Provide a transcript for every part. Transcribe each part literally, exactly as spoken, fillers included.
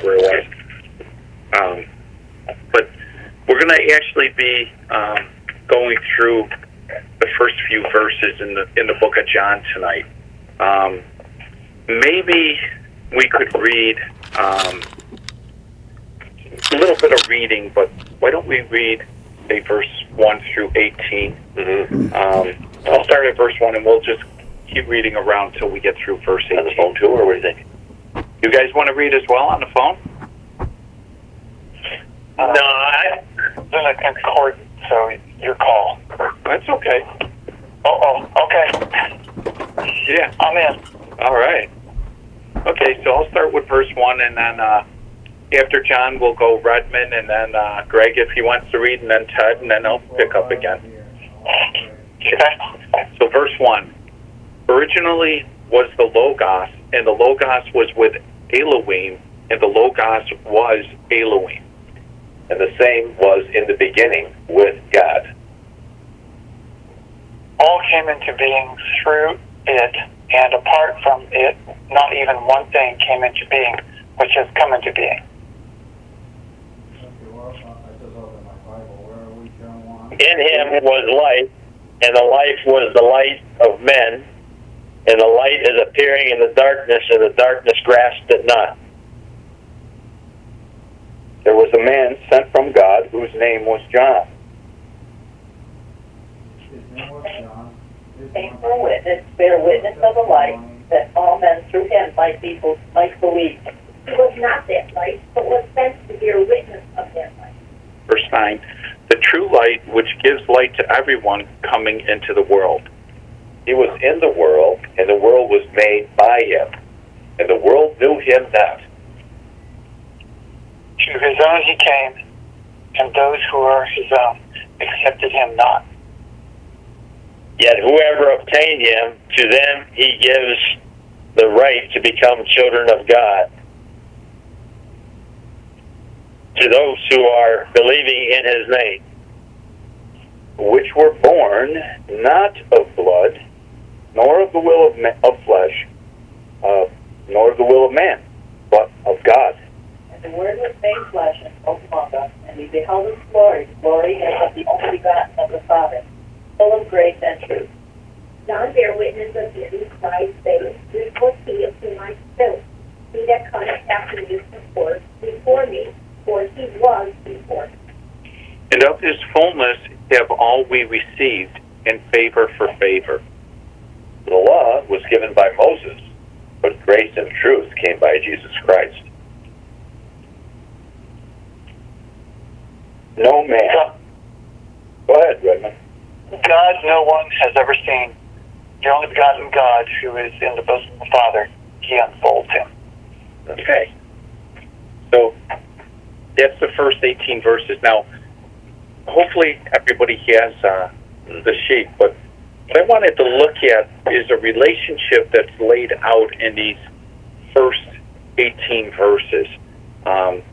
whatever it was. Um, but we're going to actually be um, going through the first few verses in the in the book of John tonight. Um, maybe we could read um, a little bit of reading, but why don't we read, say, verse one through eighteen? Mm-hmm. Um, I'll start at verse one, and we'll just keep reading around till we get through verse eighteen. On the phone too, or what do you think? You guys want to read as well on the phone? Uh, no, I, I'm in court, so your call. That's okay. Oh, oh, okay. Yeah. I'm in. All right. Okay, so I'll start with verse one, and then uh, after John, we'll go Redmond, and then uh, Greg, if he wants to read, and then Ted, and then I'll pick up again. Okay. So verse one. Originally was the Logos, and the Logos was with Elohim, and the Logos was Elohim. And the same was in the beginning with God. All came into being through it, and apart from it, not even one thing came into being which has come into being. In him was light, and the life was the light of men, and the light is appearing in the darkness, and the darkness grasped it not. There was a man sent from God whose name was John. Faithful witness, bear witness of the light, that all men through him might be might believe. He was not that light, but was sent to bear witness of that light. Verse nine. The true light which gives light to everyone coming into the world. He was in the world, and the world was made by him, and the world knew him not. To his own he came, and those who are his own accepted him not. Yet whoever obtained him, to them he gives the right to become children of God, to those who are believing in his name, which were born not of blood, nor of the will of, ma- of flesh, uh, nor of the will of man, but of God. And the Word was made flesh and dwelt among us, and we beheld his glory, glory as of the only begotten of the Father, full of grace and truth. John bear witness of him, Christ, saying, This was he of whom I spoke. He that cometh after me is before, before me, for he was before me. And of his fullness have all we received, in favor for favor. The law was given by Moses, but grace and truth came by Jesus Christ. No man. God, Go ahead, Redmond. God no one has ever seen. The only begotten God who is in the bosom of the Father, he unfolds him. Okay. So that's the first eighteen verses. Now, hopefully everybody has uh, the sheet, but what I wanted to look at is a relationship that's laid out in these first eighteen verses. Um,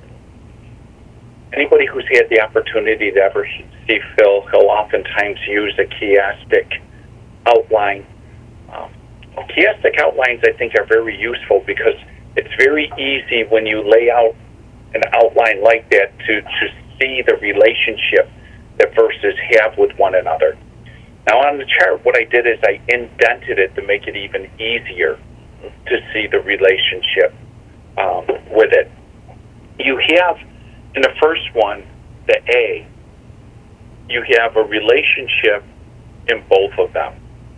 anybody who's had the opportunity to ever see Phil, he'll oftentimes use a chiastic outline. Um, chiastic outlines, I think, are very useful because it's very easy when you lay out an outline like that to, to see the relationship that verses have with one another. Now on the chart, what I did is I indented it to make it even easier to see the relationship um, with it. You have, in the first one, the A, you have a relationship in both of them.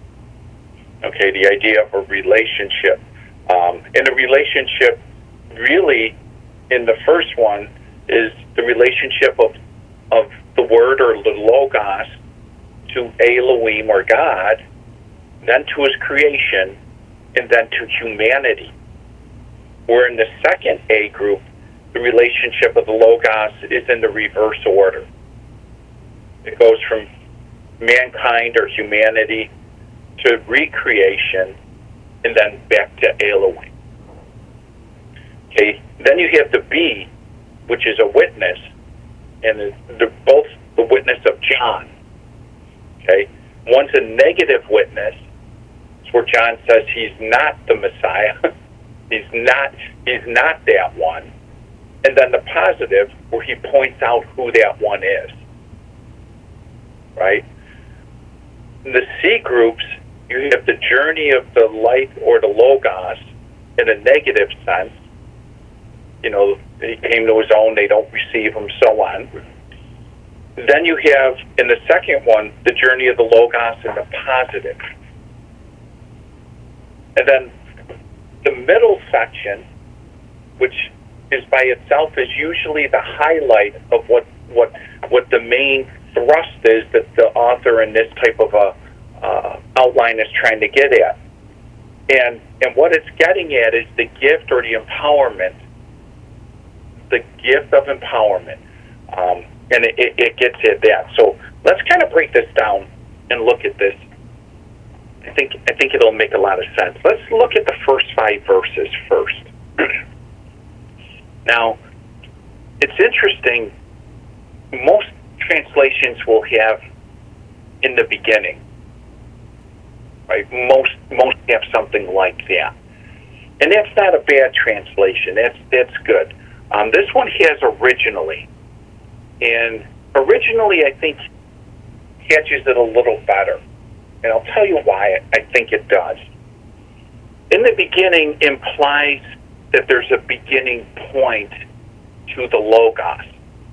Okay, the idea of a relationship. Um, and the relationship really in the first one is the relationship of, of the Word or the Logos to Elohim or God, then to his creation, and then to humanity. Where in the second A group, the relationship of the Logos is in the reverse order. It goes from mankind or humanity to recreation, and then back to Elohim. Okay, then you have the B, which is a witness, and they're both the witness of John. Okay, one's a negative witness. It's where John says he's not the Messiah. he's not. He's not that one. and then the positive, where he points out who that one is. Right? In the C groups, you have the journey of the light or the Logos in a negative sense. You know, he came to his own, they don't receive him, so on. Then you have, in the second one, the journey of the Logos in the positive. And then the middle section, which is by itself, is usually the highlight of what what what the main thrust is that the author in this type of a uh, outline is trying to get at. And and what it's getting at is the gift or the empowerment, the gift of empowerment. Um, and it, it, it gets at that. So let's kind of break this down and look at this. I think I think it'll make a lot of sense. Let's look at the first five verses first. Now, it's interesting. Most translations will have in the beginning, right? Most most have something like that, and that's not a bad translation. That's that's good. Um, this one has originally, and originally I think catches it a little better, and I'll tell you why I think it does. In the beginning implies that there's a beginning point to the Logos,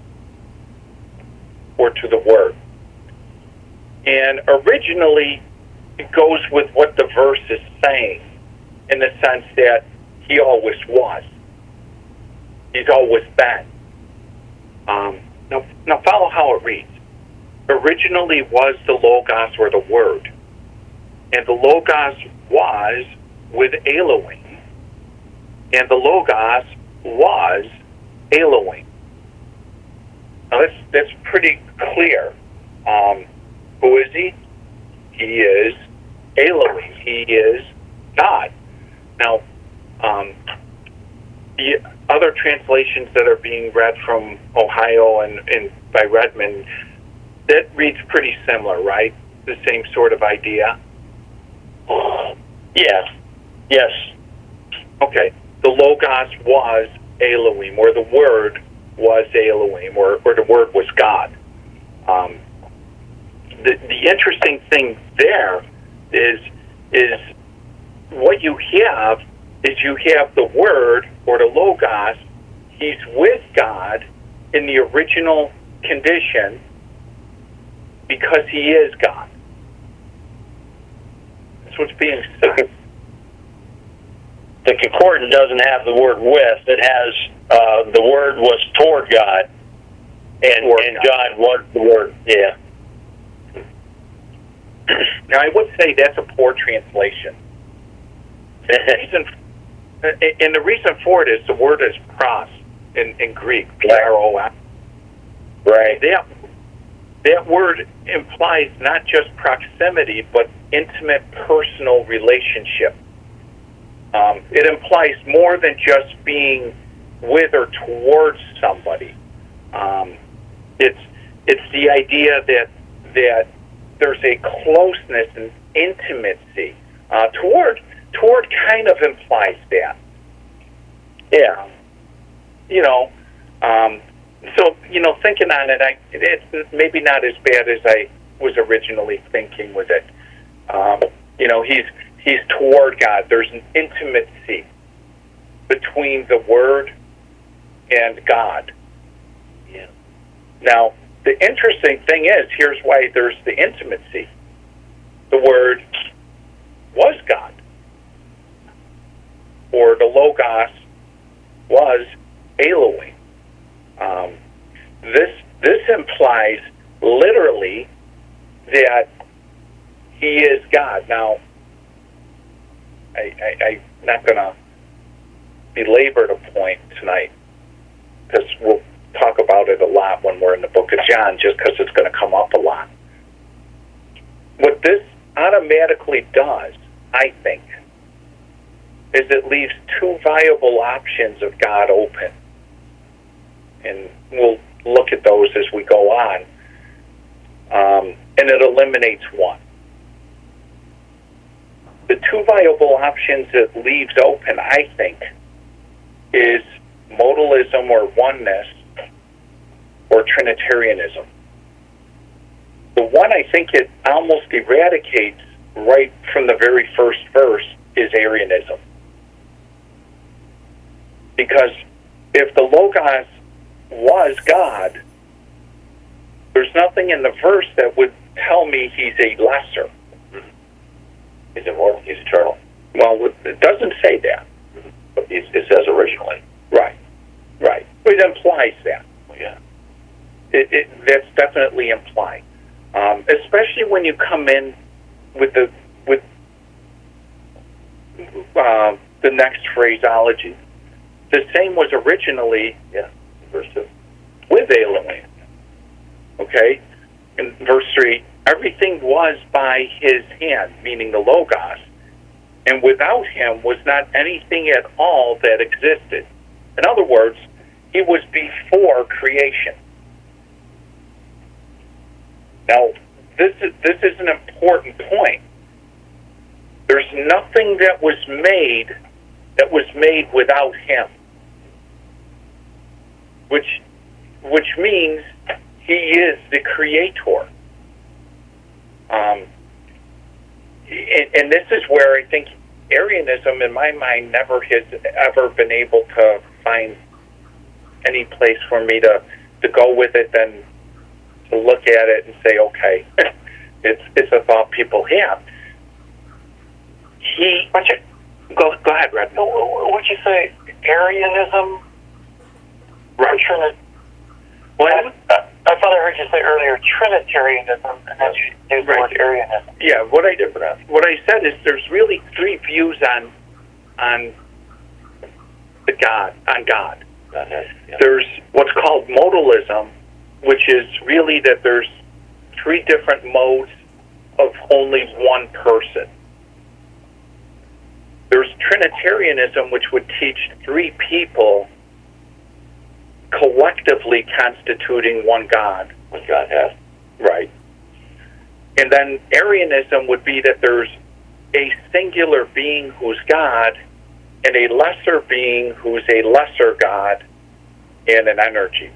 or to the Word. And originally, it goes with what the verse is saying, in the sense that he always was. He's always been. Um, now, now follow how it reads. Originally was the Logos, or the Word. And the Logos was with Elohim. And the Logos was Elohim. Now that's that's pretty clear. Um, who is he? He is Elohim. He is God. Now, um, the other translations that are being read from Ohio and, and by Redmond, that reads pretty similar, right? The same sort of idea. Yes. Yes. Okay. The Logos was Elohim, or the Word was Elohim, or, or the Word was God. Um, the, the interesting thing there is is what you have is you have the Word, or the Logos. He's with God in the original condition because he is God. That's what's being said. The concordance doesn't have the word with. It has uh, the word was toward God, and, toward and God. God was the word. Yeah. Now, I would say that's a poor translation. The reason, and the reason for it is the word is pros in, in Greek, P R O S. Right. That, that word implies not just proximity, but intimate personal relationship. Um, it implies more than just being with or towards somebody. Um, it's it's the idea that that there's a closeness and intimacy. Uh, toward toward kind of implies that. Yeah. Um, you know, um, so you know, thinking on it, I it's maybe not as bad as I was originally thinking with it. Um, you know, he's. He's toward God. There's an intimacy between the Word and God. Yeah. Now, the interesting thing is, here's why there's the intimacy. The Word was God, or the Logos was Elohim. Um, this this implies literally that he is God. Now, I, I, I'm not going to belabor the point tonight, because we'll talk about it a lot when we're in the book of John, just because it's going to come up a lot. What this automatically does, I think, is it leaves two viable options of God open. And we'll look at those as we go on. Um, and it eliminates one. The two viable options it leaves open, I think, is modalism or oneness or Trinitarianism. The one I think it almost eradicates right from the very first verse is Arianism. Because if the Logos was God, there's nothing in the verse that would tell me he's a lesser. Mm-hmm. He's immortal. He's eternal. Well, it doesn't say that. Mm-hmm. But it, it says originally. Right. Right. It implies that. Well, yeah. It, it, that's definitely implied. Um, especially when you come in with the with uh, the next phraseology. The same was originally, yeah, verse two, with Elohim. Okay? In verse three, everything was by his hand, meaning the Logos, and without him was not anything at all that existed. In other words, he was before creation. Now, this is, this is an important point. There's nothing that was made that was made without him. Which, which means he is the creator. Um, and, and this is where I think Arianism, in my mind, never has ever been able to find any place for me to, to go with it than to look at it and say, okay, it's it's a thought people have. He, What'd you, go go ahead, Red. what'd you say? Arianism? Right. Trinit- Well, I, I, I thought I heard you say earlier Trinitarianism, and then you used the Right. word Arianism. yeah, what I did, what I said is there's really three views on on the God on God. Godhead. Yeah. There's what's called modalism, which is really that there's three different modes of only one person. There's Trinitarianism, which would teach three people collectively constituting one God. What God has. Right. And then Arianism would be that there's a singular being who's God and a lesser being who's a lesser God and an energy.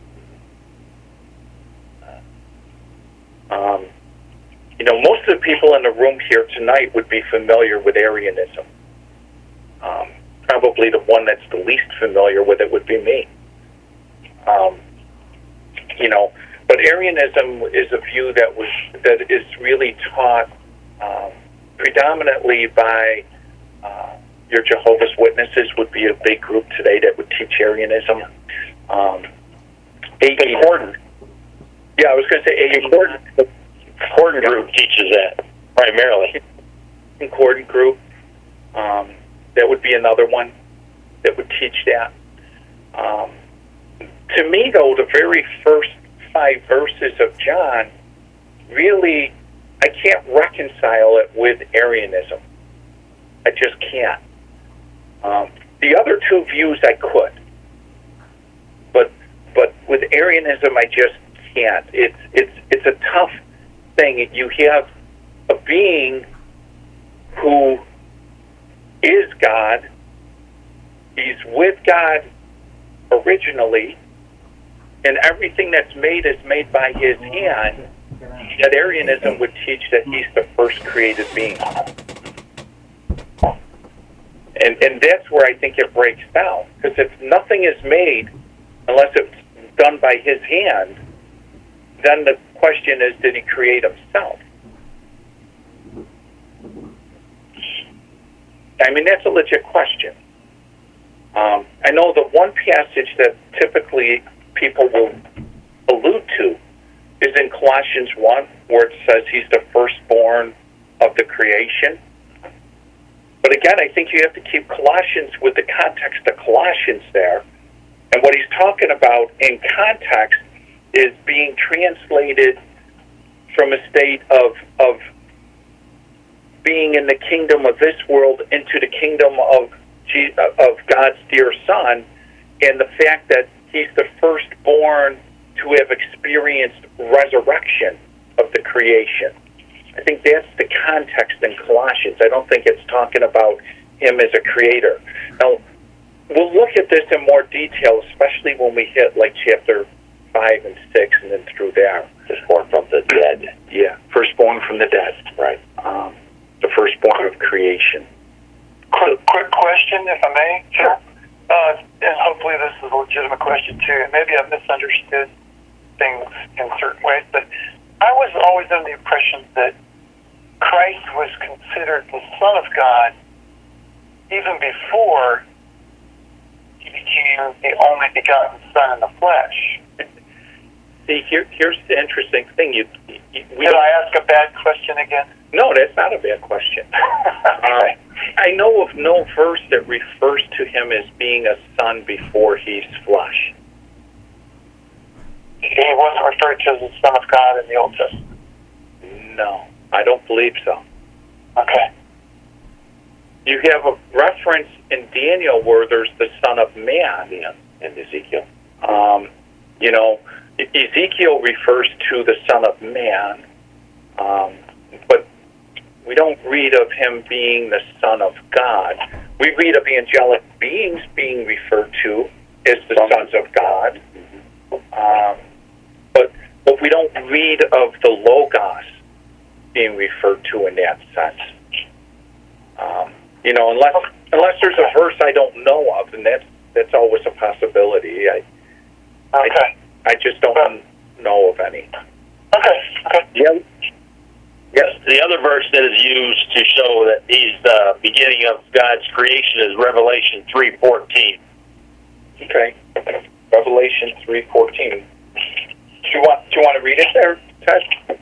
Um, you know, most of the people in the room here tonight would be familiar with Arianism. Um, probably the one that's the least familiar with it would be me. Um, you know, but Arianism is a view that was that is really taught um, predominantly by uh, your Jehovah's Witnesses would be a big group today that would teach Arianism. Um, The Concordant. yeah, I was going to say The Concordant, the Concordant group teaches that primarily. Concordant group. Um, that would be another one that would teach that. Um, to me, though, the very first five verses of John, really, I can't reconcile it with Arianism. I just can't. Um, the other two views I could, but but with Arianism, I just can't. It's it's it's a tough thing. You have a being who is God. He's with God originally, and everything that's made is made by his hand. Yet Arianism would teach that he's the first created being. And and that's where I think it breaks down. Because if nothing is made unless it's done by his hand, then the question is, did he create himself? I mean, that's a legit question. Um, I know the one passage that typically people will allude to is in Colossians one, where it says he's the firstborn of the creation. But again, I think you have to keep Colossians with the context of Colossians there. And what he's talking about in context is being translated from a state of of being in the kingdom of this world into the kingdom of Je- of God's dear Son, and the fact that he's the firstborn to have experienced resurrection of the creation. I think that's the context in Colossians. I don't think it's talking about him as a creator. Now, we'll look at this in more detail, especially when we hit like chapter five and six, and then through there. Firstborn from the dead. Yeah, firstborn from the dead. Right. Um, the firstborn of creation. Quick, quick question, if I may. Sure. Uh, and hopefully this is a legitimate question too. And maybe I've misunderstood things in certain ways, but I was always under the impression that Christ was considered the Son of God even before he became the only begotten Son in the flesh. See, here, here's the interesting thing. You, you we Did I ask a bad question again? No, that's not a bad question. um, I know of no verse that refers to him as being a son before he's flesh. He wasn't referred to as the Son of God in the Old Testament. No, I don't believe so. Okay. You have a reference in Daniel where there's the Son of Man, Yeah, and Ezekiel. Um, you know, Ezekiel refers to the Son of Man, um, but we don't read of him being the Son of God. We read of angelic beings being referred to as the sons of God, um, but but we don't read of the Logos being referred to in that sense. Um, you know, unless unless there's a verse I don't know of, and that's that's always a possibility. I Okay. I, I just don't know of any. Okay. Okay. Yeah. Yes, the other verse that is used to show that he's the beginning of God's creation is Revelation three fourteen. Okay. Revelation three fourteen. Do you want do you want to read it there, Ted?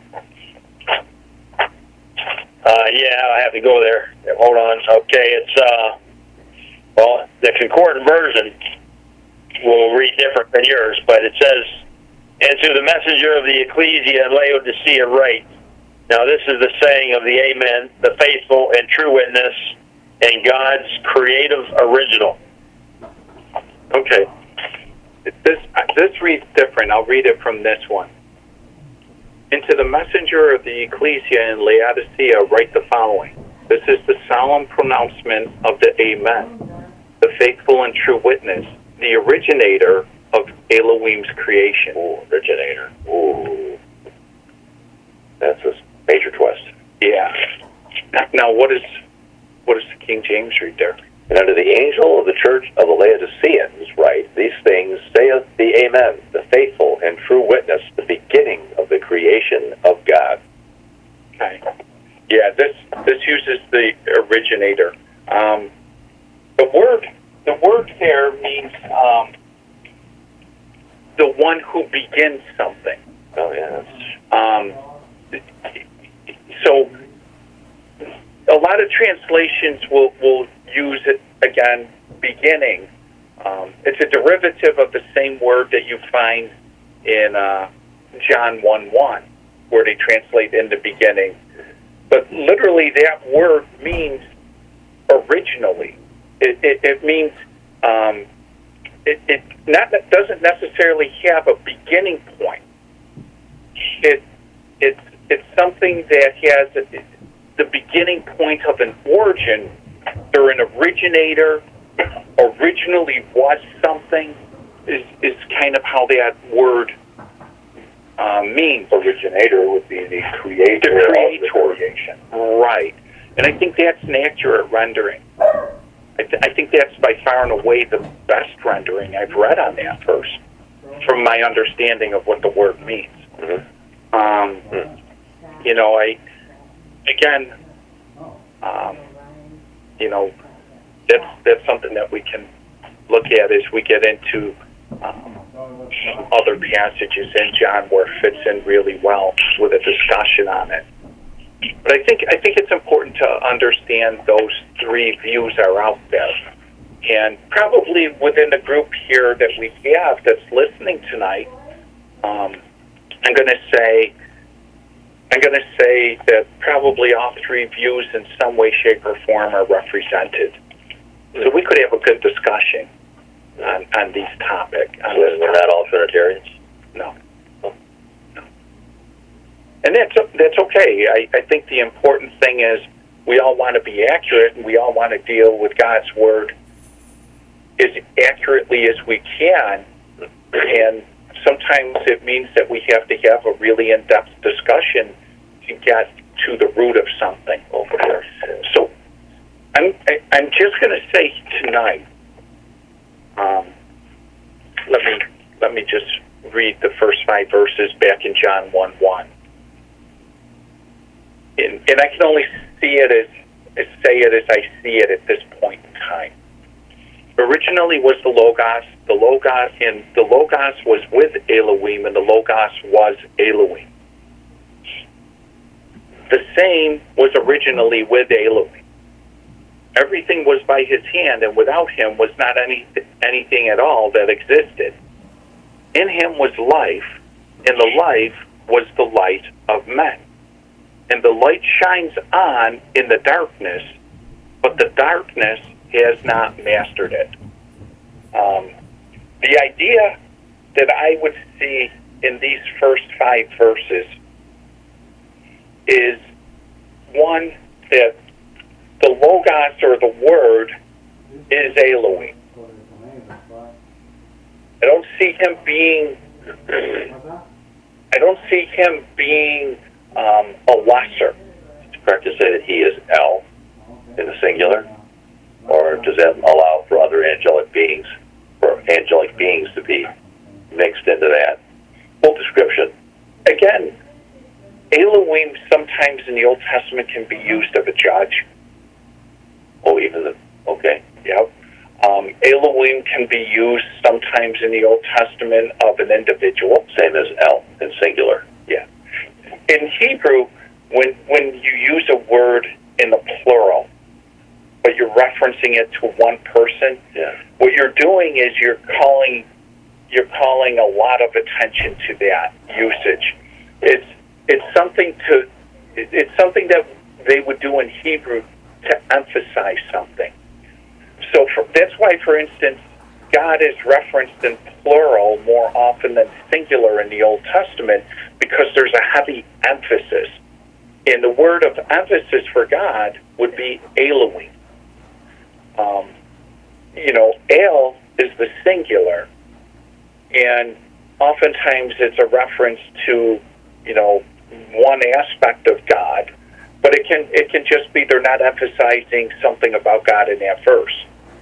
Uh, yeah, I have to go there. Hold on. Okay, it's uh, well, the concordant version will read different than yours, but it says, "And to the messenger of the ecclesia in Laodicea write." Now, this is the saying of the Amen, the faithful and true witness, and God's creative original. Okay. This this reads different. I'll read it from this one. And to the messenger of the ecclesia in Laodicea write the following. This is the solemn pronouncement of the Amen, the faithful and true witness, the originator of Elohim's creation. Ooh, originator. Ooh. That's a major twist. Yeah. Now, now what is what does the King James read there? And unto the angel of the church of the Laodiceans write, these things saith the Amen, the faithful and true witness, the beginning of the creation of God. Okay. Yeah, this this uses the originator. Um, the word the word there means um, the one who begins something. Oh, yes. Um, so a lot of translations will, will use it again, beginning. Um, it's a derivative of the same word that you find in uh, John one one, where they translate in the beginning. But literally that word means originally. It, it, it means um, it, it not it doesn't necessarily have a beginning point. It it's it's something that has a, the beginning point of an origin. They're an originator. Originally was something is is kind of how that word uh, means. Originator would be the creator, The creator. of the creation. Right, and I think that's an accurate rendering. I, th- I think that's by far and away the best rendering I've read on that verse, from my understanding of what the word means. Mm-hmm. Um, Mm-hmm. you know, I again, um, you know, that's that's something that we can look at as we get into um, other passages in John where it fits in really well with a discussion on it. But I think I think it's important to understand those three views are out there, and probably within the group here that we have that's listening tonight, um, I'm going to say I'm going to say that probably all three views in some way, shape, or form are represented. So we could have a good discussion on, on these topics. On So this we're not all Trinitarians? No. no. And that's that's okay. I, I think the important thing is we all want to be accurate and we all want to deal with God's Word as accurately as we can, and sometimes it means that we have to have a really in-depth discussion to get to the root of something. So I'm, I, I'm just going to say tonight, um, let me let me just read the first five verses back in John one one. And, and I can only see it as, as say it as I see it at this point in time. Originally was the Logos, the Logos, and the Logos was with Elohim, and the Logos was Elohim. The same was originally with Elohim. Everything was by his hand, and without him was not any anything at all that existed. In him was life, and the life was the light of men. And the light shines on in the darkness, but the darkness has not mastered it. Um, the idea that I would see in these first five verses is, one, that the Logos, or the Word, is Elohim. I don't see him being, I don't see him being um, a lesser. It's correct to say that he is El in the singular, or does that allow for other angelic beings, for angelic beings to be mixed into that full description? Again, Elohim sometimes in the Old Testament can be used of a judge. Oh, even the, okay. Yep. Um, Elohim can be used sometimes in the Old Testament of an individual. Same as El in singular. Yeah. In Hebrew, when when you use a word in the plural, but you're referencing it to one person, yeah. what you're doing is you're calling you're calling a lot of attention to that usage. It's it's something to it's something that they would do in Hebrew to emphasize something. So for, that's why, for instance, God is referenced in plural more often than singular in the Old Testament, because there's a heavy emphasis. And the word of emphasis for God would be Elohim. Um, you know, El is the singular, and oftentimes it's a reference to, you know, one aspect of God, but it can it can just be they're not emphasizing something about God in that verse.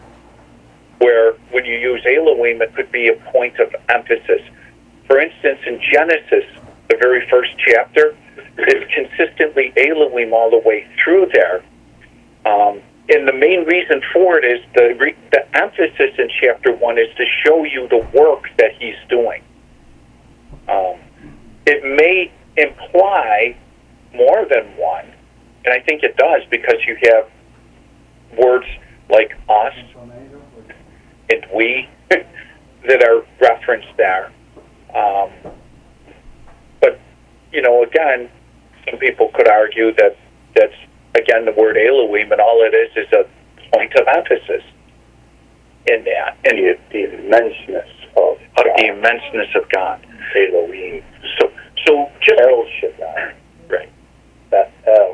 Where when you use Elohim, it could be a point of emphasis. For instance, in Genesis, the very first chapter, it's consistently Elohim all the way through there. Um, and the main reason for it is the re- the emphasis in chapter one is to show you the work that he's doing. Um, it may imply more than one, and I think it does, because you have words like us and we that are referenced there. Um, but, you know, again, some people could argue that that's, again, the word Elohim, and all it is is a point of emphasis in that. And the, the immenseness of, of the immenseness of God. Elohim. So, so just... El Shaddai. Right. That El.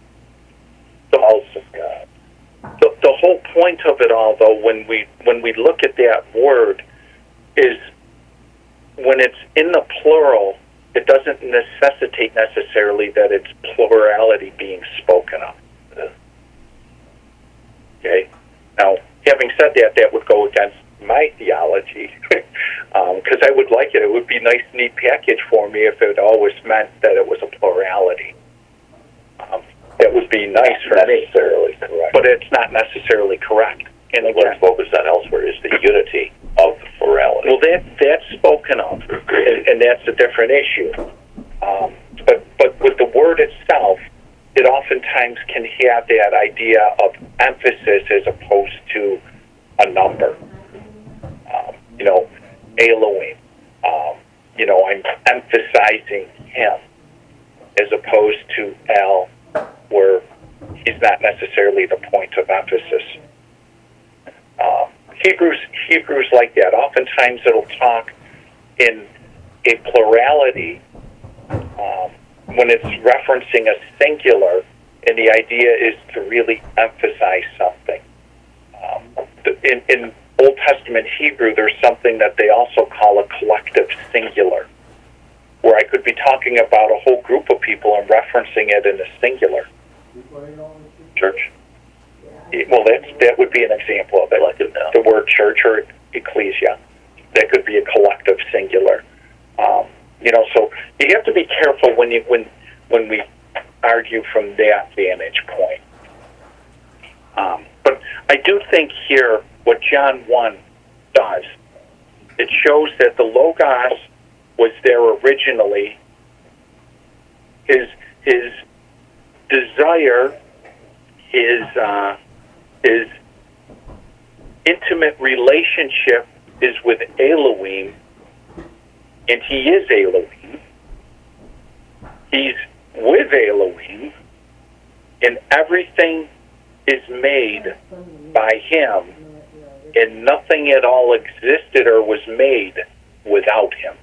The house of God. The, the whole point of it all, though, when we when we look at that word, is when it's in the plural, it doesn't necessitate necessarily that it's plurality being spoken of. Okay? Now, having said that, that would go against my theology, because um, I would like it. It would be a nice, neat package for me if it always meant that it was a plurality. Um, that would be nice for me. Necessarily correct. But it's not necessarily correct. And what it's focused on elsewhere is the unity of the plurality. Well, that that's spoken of, and, and that's a different issue. Um, but but with the word itself, it oftentimes can have that idea of emphasis as opposed to a number. Um, you know, Elohim. Um, you know, I'm emphasizing him as opposed to El, where he's not necessarily the point of emphasis. Um, Hebrews Hebrews like that. Oftentimes it'll talk in a plurality um, when it's referencing a singular, and the idea is to really emphasize something. Um, in, in Old Testament Hebrew, there's something that they also call a collective singular, where I could be talking about a whole group of people and referencing it in a singular. Church. Well, that's, that would be an example of it. Collective now. The word church or ecclesia. That could be a collective singular. Um, you know, so you have to be careful when you when when we argue from that vantage point. Um, but I do think here what John one does, it shows that the Logos was there originally. His his desire, his uh, his intimate relationship is with Elohim, and he is Elohim. He's with Elohim, and everything is made by him, and nothing at all existed or was made without him.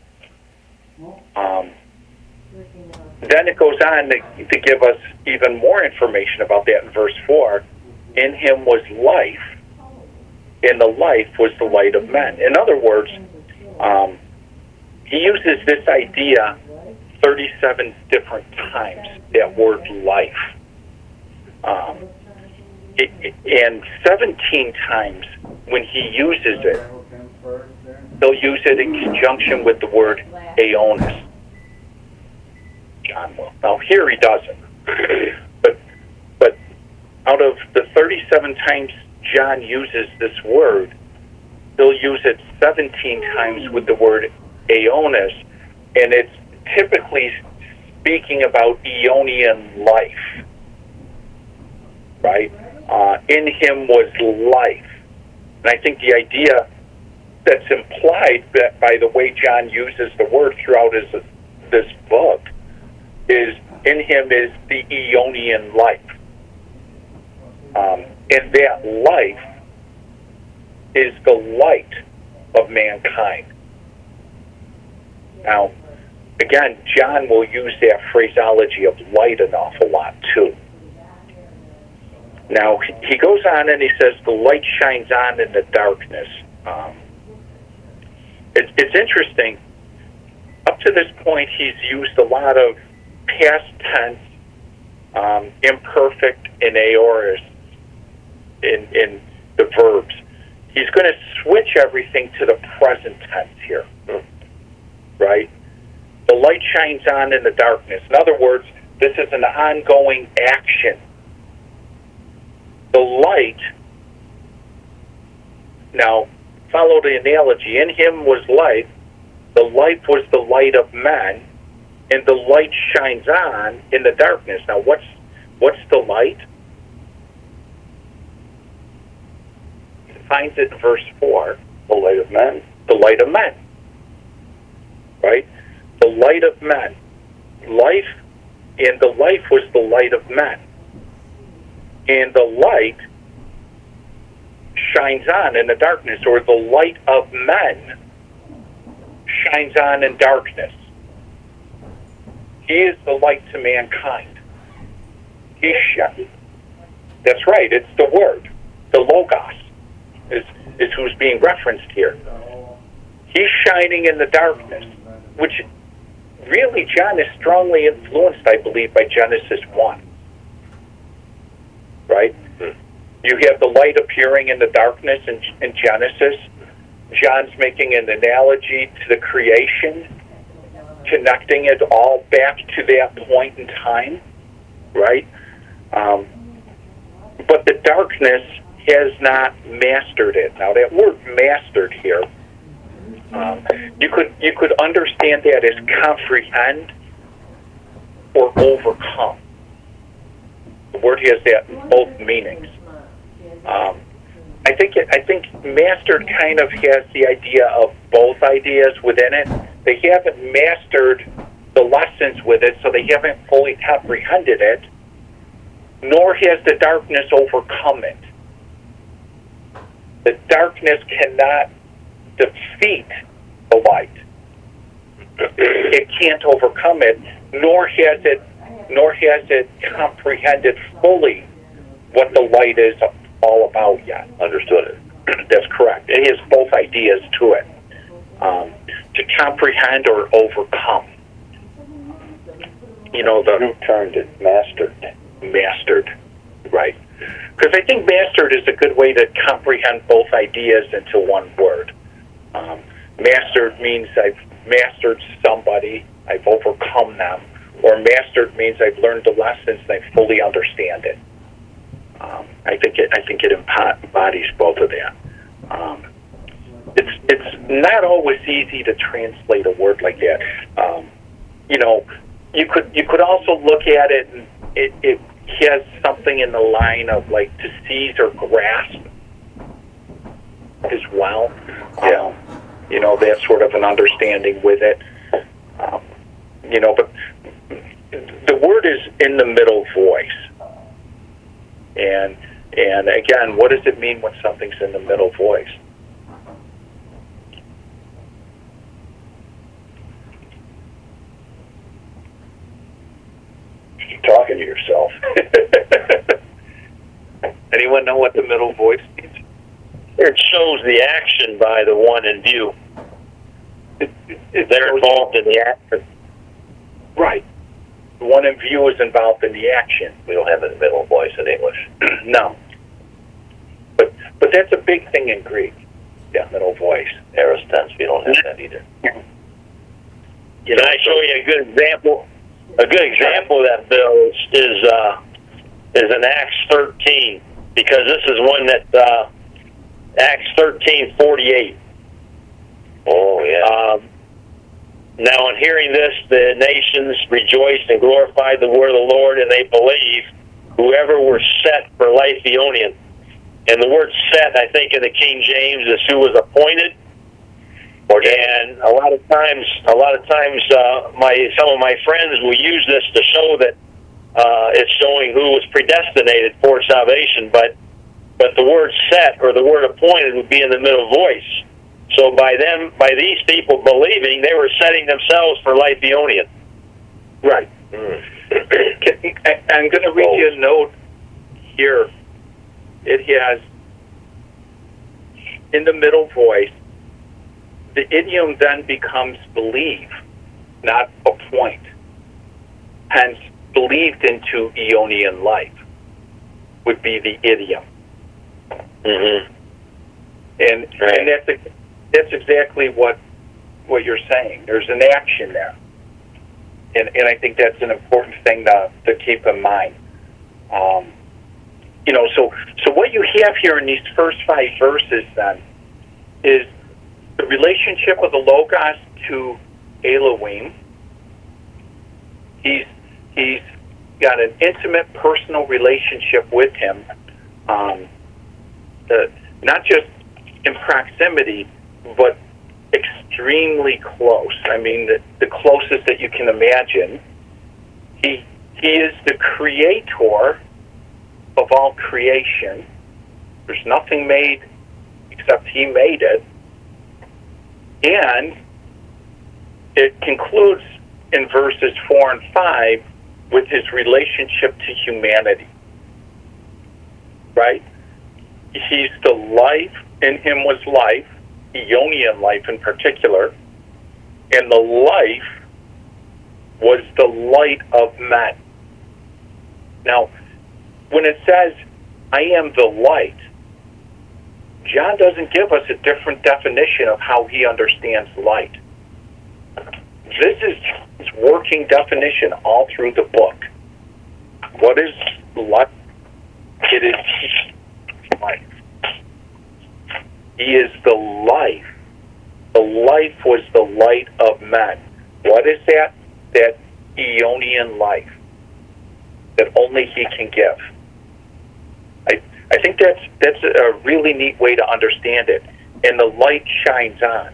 Um, then it goes on to, to give us even more information about that in verse four. In him was life, and the life was the light of men. In other words, um, he uses this idea thirty-seven different times, that word life. Um, it, it, and seventeen times when he uses it, he'll use it in conjunction with the word aeonis. John will. Now here he doesn't. but but out of the thirty-seven times John uses this word, he'll use it seventeen times with the word aeonis, and it's typically speaking about Aeonian life, right? Uh, in him was life. And I think the idea that's implied by the way John uses the word throughout his, this book is in him is the Aeonian life. Um, and that life is the light of mankind. Now, again, John will use that phraseology of light an awful lot, too. Now, he goes on and he says, the light shines on in the darkness. Um, it, it's interesting. Up to this point, he's used a lot of past tense, um, imperfect, and aorist in, in the verbs. He's going to switch everything to the present tense here, right? The light shines on in the darkness. In other words, this is an ongoing action. The light, now, follow the analogy. In him was light. The light was the light of men, and the light shines on in the darkness. Now, what's what's the light? He defines it in verse four. The light of men. The light of men. Right? The light of men. Life, and the life was the light of men. And the light shines on in the darkness, or the light of men shines on in darkness. He is the light to mankind. He sh- That's right, it's the Word. The Logos is, is who's being referenced here. He's shining in the darkness, which really John is strongly influenced, I believe, by Genesis one. Right? You have the light appearing in the darkness in, in Genesis. John's making an analogy to the creation, connecting it all back to that point in time, right? Um, but the darkness has not mastered it. Now, that word "mastered" here, um, you could you could understand that as comprehend or overcome. The word has that both meanings. Um, I think it, I think mastered kind of has the idea of both ideas within it. They haven't mastered the lessons with it, so they haven't fully comprehended it, nor has the darkness overcome it. The darkness cannot defeat the light. It can't overcome it, nor has it nor has it comprehended fully what the light is all about yet. Understood it. That's correct. It has both ideas to it. Um, to comprehend or overcome. You know, the You turned it mastered. mastered, right? Because I think mastered is a good way to comprehend both ideas into one word. Um, mastered means I've mastered somebody, I've overcome them, or mastered means I've learned the lessons and I fully understand it. Um, I think it. I think it embodies both of that. Um, it's it's not always easy to translate a word like that. Um, you know, you could you could also look at it and it, it has something in the line of like to seize or grasp as well. Yeah, um, you know, that's sort of an understanding with it. Um, you know, but the word is in the middle voice, and and again, what does it mean when something's in the middle voice? Talking to yourself. Anyone know what the middle voice means? It shows the action by the one in view. It, it, it They're shows- involved in the action. Right. The one in view is involved in the action. We don't have a middle voice in English. No. But but that's a big thing in Greek. Yeah, middle voice. Aorist tense, we don't have that either. You Can I show you a good example? A good example of that, Bill, is is, uh, is in Acts thirteen, because this is one that uh, Acts thirteen forty-eight. Oh, yeah. Um, now, on hearing this, the nations rejoiced and glorified the word of the Lord, and they believed whoever were set for Lithionian. And the word "set," I think, in the King James is who was appointed. And a lot of times, a lot of times, uh, my some of my friends will use this to show that uh, it's showing who was predestinated for salvation. But but the word "set" or the word "appointed" would be in the middle voice. So by them, by these people believing, they were setting themselves for Lithionian. Right. Mm. I- I'm going to read you a note here. It has in the middle voice. The idiom then becomes believe, not appoint. Hence, believed into Eonian life would be the idiom. Mm-hmm. And Right. and that's that's exactly what what you're saying. There's an action there, and and I think that's an important thing to to keep in mind. Um, you know, so so what you have here in these first five verses then is the relationship of the Logos to Elohim. He's he's got an intimate personal relationship with him, um, uh, not just in proximity, but extremely close. I mean, the, the closest that you can imagine. He he is the creator of all creation. There's nothing made except he made it. And it concludes in verses four and five with his relationship to humanity. Right? He's the life, in him was life, Eonian life in particular, and the life was the light of men. Now, when it says, I am the light, John doesn't give us a different definition of how he understands light. This is his working definition all through the book. What is light? It is life. He is the life. The life was the light of men. What is that? That Eonian life that only he can give. I I think that's that's a really neat way to understand it. And the light shines on.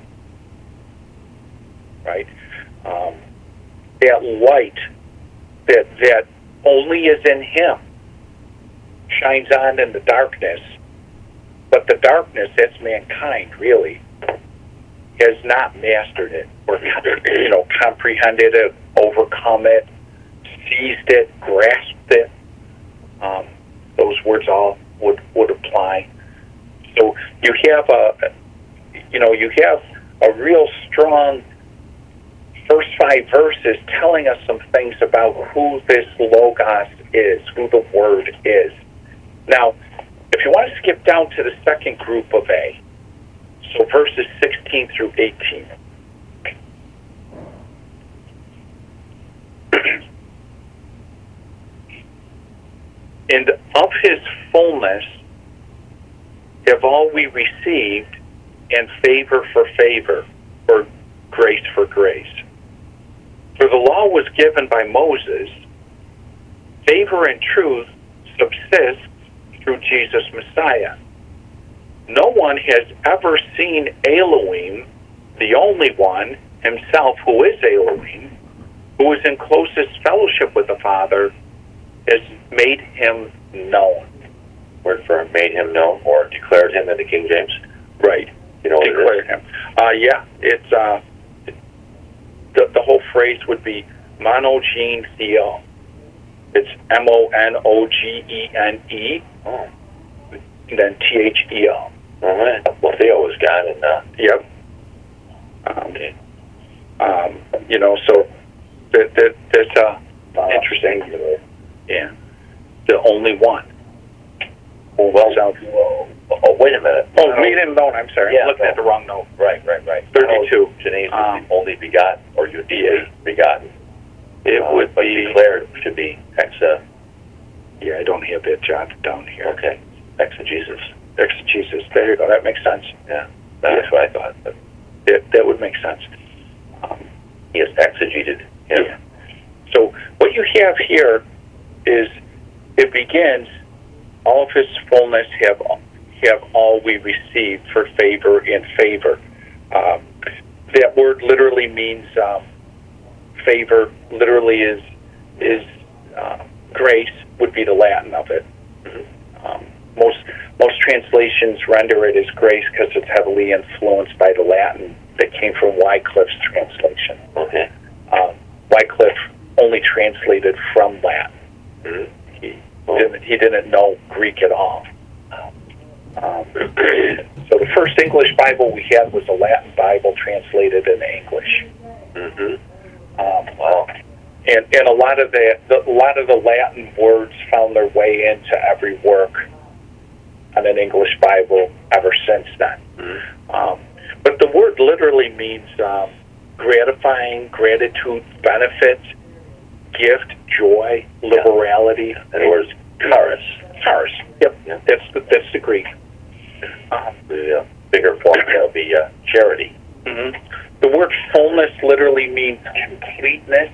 Right? Um, that light that that only is in him shines on in the darkness. But the darkness, that's mankind, really, has not mastered it or, you know, comprehended it, overcome it, seized it, grasped it. Um, those words all would, would apply. So you have a, you know, you have a real strong first five verses telling us some things about who this Logos is, who the Word is. Now, if you want to skip down to the second group of A, so verses sixteen through eighteen. And of his fullness have all we received, and favor for favor, or grace for grace. For the law was given by Moses, favor and truth subsist through Jesus Messiah. No one has ever seen Elohim, the only one, himself who is Elohim, who is in closest fellowship with the Father, has made him known. Word for made him known or declared him in the King James. Right. You know what it is? Declared him. Uh, yeah, it's uh, the the whole phrase would be monogene theo. It's M O N O G E N E, Oh. and then T H E O. All right. Well, Theo is God, and uh, Yep. Um, okay. um, you know, so that that that's uh, Uh, interesting. Yeah, the only one. Oh, well, So, oh, oh, wait a minute. oh, made him known. I'm sorry, Yeah, I'm looking no. at the wrong note. Right, right, right. thirty-two. Janae's Um, is the only begotten, or uniquely begotten. It Uh, would but be. declared should be exa. Yeah, I don't have that jotted down here. Okay, exegesis. Exegesis. There you go. That makes sense. Yeah, that's what I thought. But That, that would make sense. Um, he has exegeted him. yeah. So what you have here is it begins, all of his fullness have have all we received for favor and favor. Um, that word literally means um, favor. Literally is is uh, grace would be the Latin of it. Mm-hmm. Um, most most translations render it as grace because it's heavily influenced by the Latin that came from Wycliffe's translation. Okay. Um, Wycliffe only translated from Latin. Mm-hmm. He didn't, he didn't know Greek at all. Um, so the first English Bible we had was a Latin Bible translated into English. Mm-hmm. Um, Wow. and and a lot of the, the a lot of the Latin words found their way into every work on an English Bible ever since then. Mm-hmm. Um, but the word literally means um, gratifying, gratitude, benefit, gift, joy, liberality. In other words, charis. Charis. Yep. Yeah. That's the, that's the Greek. Um, The uh, bigger form would be uh, charity. mhm. The word fullness literally means completeness.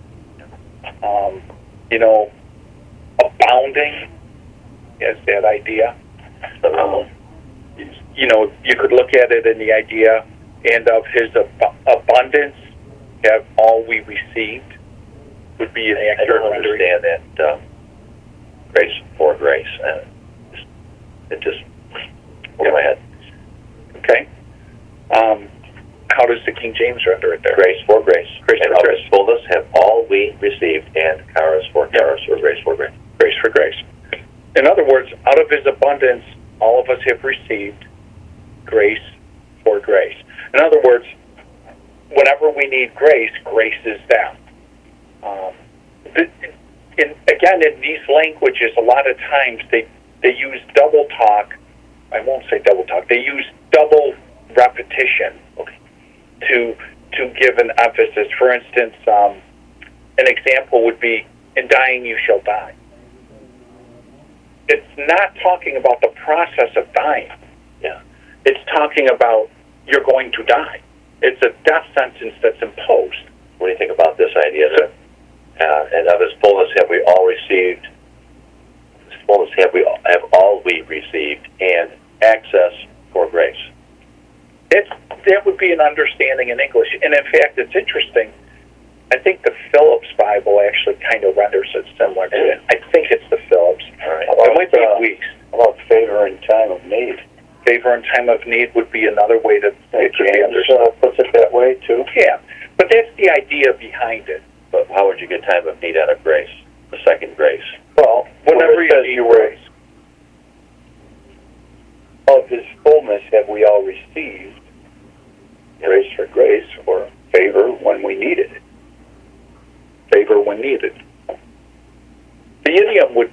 Um, you know, abounding is that idea. Um, you know, you could look at it in the idea, and of his ab- abundance have all we received would be an I accurate don't rendering. understand that uh, grace for grace. Uh, just- it just over my head. Okay. Um, how does the King James render it there? Grace for grace. Grace and for of grace. his fullness have all we received, and charis for charis, or grace for grace. Grace for grace. In other words, out of his abundance, all of us have received grace for grace. In other words, whenever we need grace, grace is down. Um, the, in, again, in these languages, a lot of times they, they use double talk. I won't say double talk. They use double repetition okay, to to give an emphasis. For instance, um, an example would be, "In dying you shall die." It's not talking about the process of dying. Yeah. It's talking about you're going to die. It's a death sentence that's imposed. What do you think about this idea that, uh, and of his fullness have we all received, his fullness have we all, have all we received, and access for grace? It's, that would be an understanding in English. And in fact, it's interesting. I think the Phillips Bible actually kind of renders it similar to it. I think it's the Phillips. All right. It might be uh, weeks. How about favor in time of need? Favor in time of need would be another way that it could be James understood. uh, puts it that way too. Yeah, but that's the idea behind it. But how would you get time of need out of grace? The second grace. Well, whenever Where it you says need you were- grace. Of his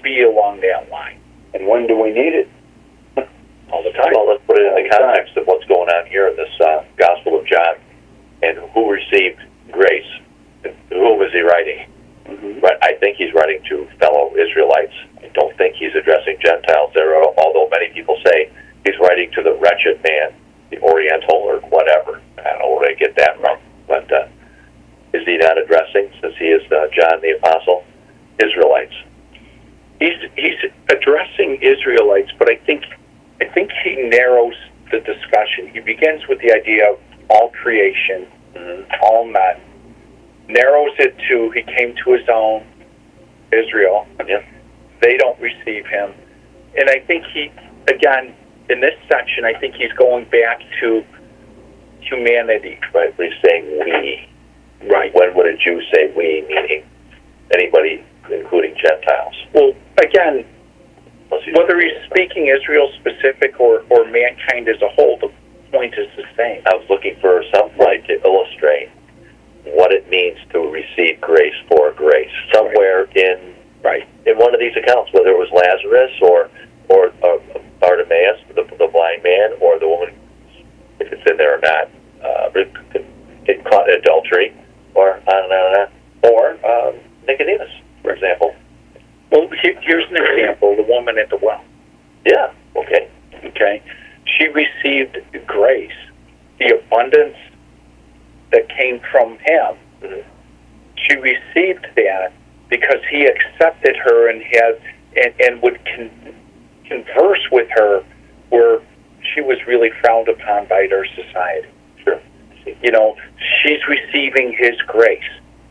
would be along that line And when do we need it? all the time. Well, let's put it in the context of what's going on here in this uh, Gospel of John, and who received grace. Whom is he writing? Mm-hmm. But I think he's writing to fellow Israelites. I don't think he's addressing Gentiles there, although many people say he's writing to the wretched man, the Oriental or whatever. I don't know where they get that from. But uh, is he not addressing, since he is uh, John the Apostle, Israelites? He's he's addressing Israelites, but I think I think he narrows the discussion. He begins with the idea of all creation, Mm-hmm. all men, narrows it to he came to his own, Israel. Yeah. They don't receive him. And I think he, again, in this section, I think he's going back to humanity. Right, but he's saying we. Right. When would a Jew say we, meaning anybody, including Gentiles? Well, again, Unless he's- whether he's speaking Israel specific or, or mankind as a whole, the point is the same. I was looking for some way to illustrate what it means to receive grace for grace. Somewhere in Right. in one of these accounts, whether it was Lazarus or or uh, Bartimaeus, the, the blind man, or the woman, if it's in there or not, uh, get caught in adultery, or on and on and on, or um, Nicodemus, for example. Well, he- here's an example, the woman at the well. Yeah, okay. Okay? She received grace, the abundance that came from him. Mhm. She received that because he accepted her and had and, and would con- converse with her where she was really frowned upon by their society. Sure. You know, she's receiving his grace,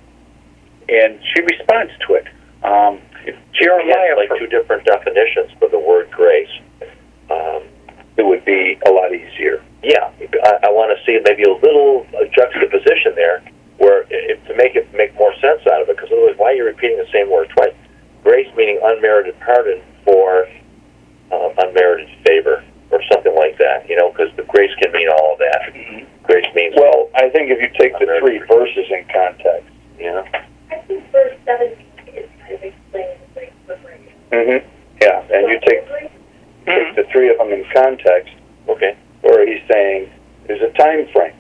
and she responds to it. Um, Jeremiah, like for- two different definitions for the word grace. Um, It would be a lot easier. Yeah, I, I want to see maybe a little uh, juxtaposition there, where if, to make it make more sense out of it. Because otherwise, why are you repeating the same word twice? Grace meaning unmerited pardon for uh, unmerited favor, or something like that. You know, because the grace can mean all of that. Mhm. Grace means Well, I think if you take the three verses in context. you know. I think verse seventeen is kind of explaining the grace for grace. Mm-hmm. Yeah, and you take, take the three of them in context, Okay. where he's saying there's a time frame.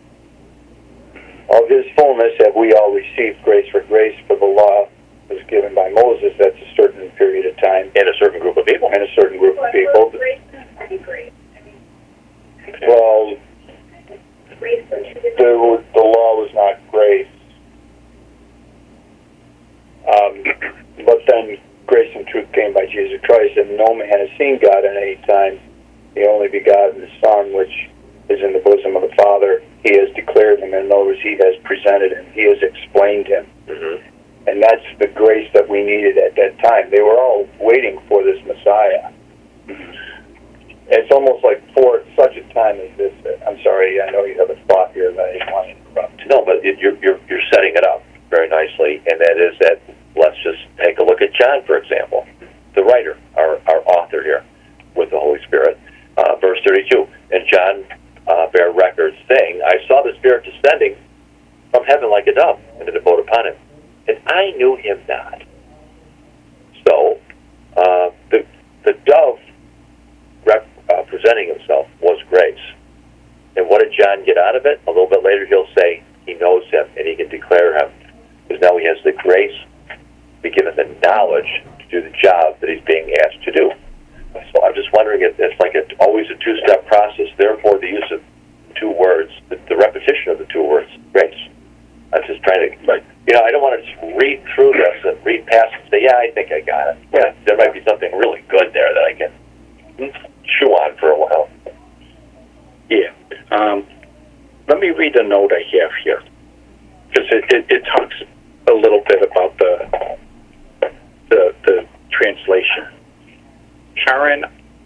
Of his fullness have we all received grace for grace, for the law was given by Moses. That's a certain period of time And a certain group of people. and a certain group of But people. for grace and free grace, I mean, Well, grace for two different. the, the law was not grace. Um, but then grace and truth came by Jesus Christ, and no man has seen God at any time. The only begotten Son, which is in the bosom of the Father, he has declared him, and in other words, he has presented him, he has explained him. Mm-hmm. And that's the grace that we needed at that time. They were all waiting for this Messiah. It's almost like for such a time as this. I'm sorry, I know you have a thought here that I didn't want to interrupt. No, but it, you're, you're, you're setting it up very nicely, and that is that, let's just take a look at John, for example, the writer, our, our author here, with the Holy Spirit. Uh, verse thirty-two, and John uh, bare record, saying, I saw the Spirit descending from heaven like a dove, and it abode upon him, and I knew him not. So, uh, the, the dove rep, uh, presenting himself was grace. And what did John get out of it? A little bit later he'll say he knows him, and he can declare him, because now he has the grace, be given the knowledge to do the job that he's being asked to do. So I'm just wondering if it's like a, always a two-step process, therefore the use of two words, the, the repetition of the two words, grace. I'm just trying to, like, you know, I don't want to just read through this and read past and say, yeah, I think I got it. Yeah, there might be something really good there that I can chew on for a while. Yeah. Um, let me read a note I have here, because it, it, it talks a little bit about the the, the translation. Charon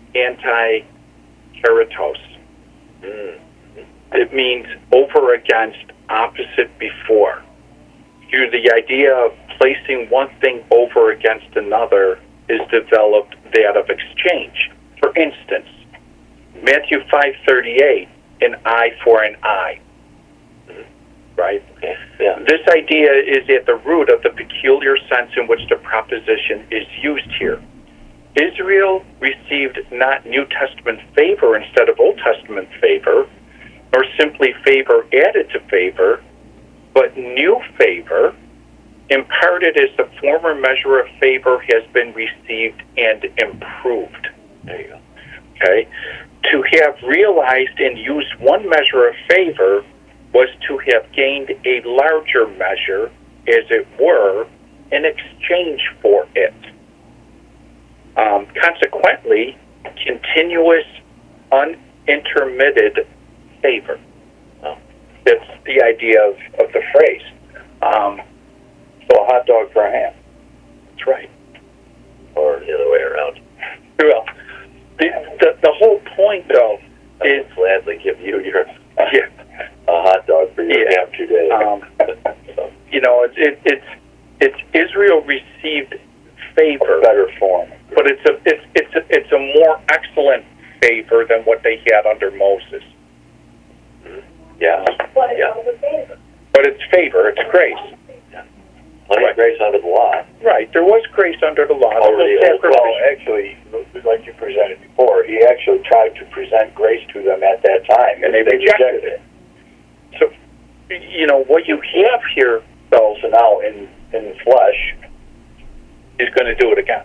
anti-keratos. Mm. It means over against, opposite before. Here, the idea of placing one thing over against another is developed that of exchange. For instance, Matthew five thirty-eight, an eye for an eye. Right? Okay. Yeah. This idea is at the root of the peculiar sense in which the proposition is used here. Israel received not New Testament favor instead of Old Testament favor, nor simply favor added to favor, but new favor, imparted as the former measure of favor has been received and improved. There you go. Okay? To have realized and used one measure of favor was to have gained a larger measure, as it were, in exchange for it. Um, consequently, continuous, unintermitted favor. Oh, that's the idea of, of the phrase. Um, So a hot dog for a ham. that's right. Or the other way around. Well, the, the, the whole point, though, I is... would gladly give you your Yeah. a hot dog for your Yeah. ham today. Um, So, you know, it's it, it's it's Israel received favor, Better form. but it's a it's it's a, it's a more excellent favor than what they had under Moses. yeah. What is Yeah. all the favor? But it's favor, it's grace. Plenty Right. of grace under the law. Right, there was grace under the law. There was Already, sacrifice. Well, actually, like you presented before, he actually tried to present grace to them at that time, And they rejected it. So, you know, what you have here, though, So now, in in the flesh, is going to do it again.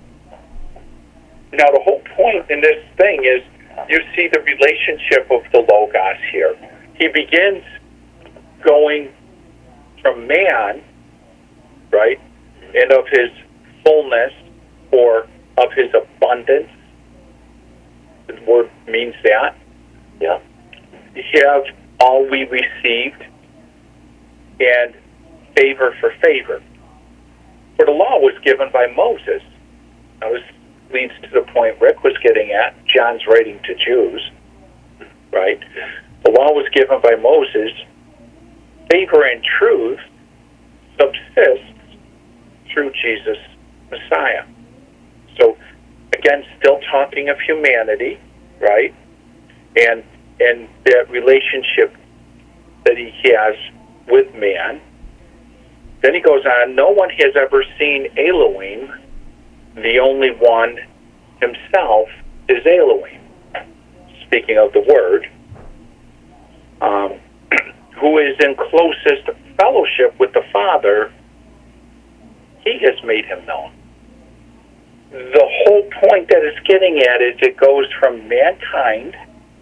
Now, the whole point in this thing is you see the relationship of the Logos here. He begins going from man, right, and of his fullness or of his abundance. The word means that. Yeah. You have all we received and favor for favor. For the law was given by Moses. Now this leads to the point Rick was getting at. John's writing to Jews, right? The law was given by Moses. Favor and truth subsists through Jesus, Messiah. So, again, still talking of humanity, right? And and that relationship that he has with man. Then he goes on, no one has ever seen Elohim. The only one himself is Elohim. Speaking of the Word, um, who is in closest fellowship with the Father, he has made him known. The whole point that it's getting at is it goes from mankind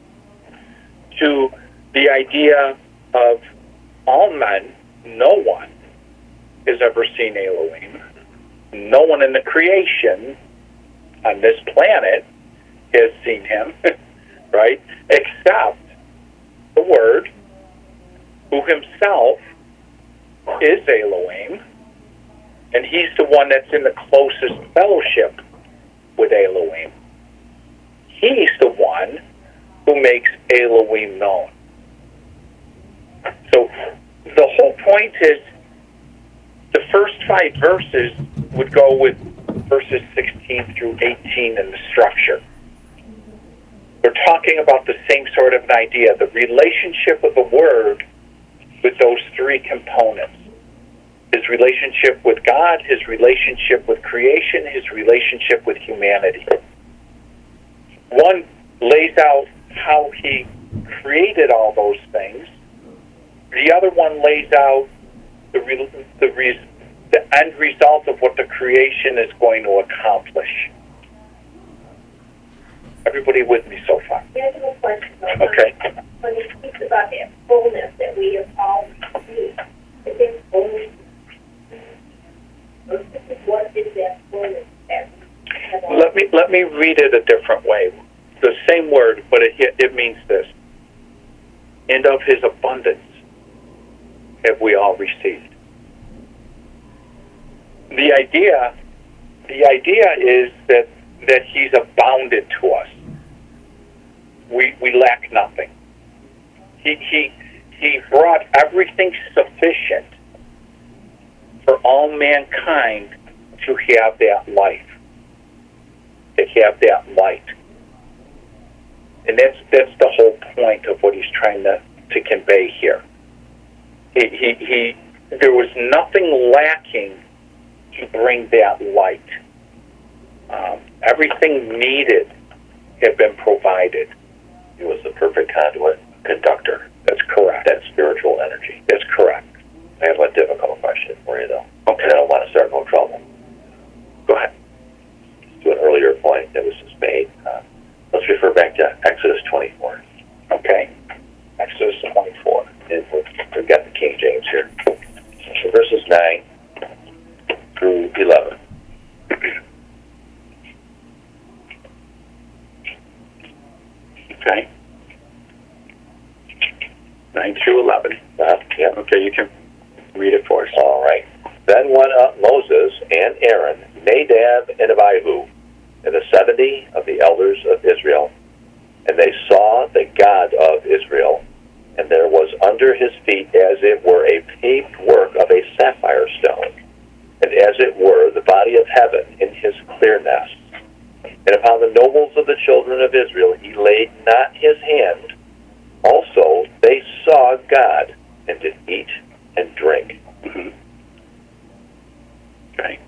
to the idea of all men, no one has ever seen Elohim. No one in the creation on this planet has seen him, right? Except the Word, who himself is Elohim, and he's the one that's in the closest fellowship with Elohim. He's the one who makes Elohim known. So the whole point is the first five verses would go with verses sixteen through eighteen in the structure. We're talking about the same sort of an idea, the relationship of the Word with those three components. His relationship with God, his relationship with creation, his relationship with humanity. One lays out how he created all those things. The other one lays out the re- the, re- the end result of what the creation is going to accomplish. Everybody with me so far? Here's a question. though. Okay. When he speaks about that fullness that we have all received, is it fullness? What is that fullness? that we have all- Let me let me read it a different way. The same word, but it it means this. And of his abundance have we all received. The idea the idea is that that he's abounded to us. We we lack nothing. He he he brought everything sufficient for all mankind to have that life, to have that light. And that's that's the whole point of what he's trying to, to convey here. He, he he there was nothing lacking to bring that light. Um, everything needed had been provided. He was the perfect conduit, conductor. That's correct. That spiritual energy. That's correct. I have a difficult question for you, though. Okay. And I don't want to start no trouble. Go ahead. To an earlier point that was just made, uh, let's refer back to Exodus twenty-four. Okay. Exodus twenty-four. And we've we've got the King James here. So verses nine through eleven. Okay. nine through eleven. Uh, yeah. Okay, you can read it for us. All right. Then went up Moses and Aaron, Nadab and Abihu, and the seventy of the elders of Israel. And they saw the God of Israel, and there was under his feet as it were a paved work of a sapphire stone, and as it were the body of heaven in his clearness. And upon the nobles of the children of Israel he laid not his hand. Also they saw God, and did eat and drink. Mm-hmm. Okay.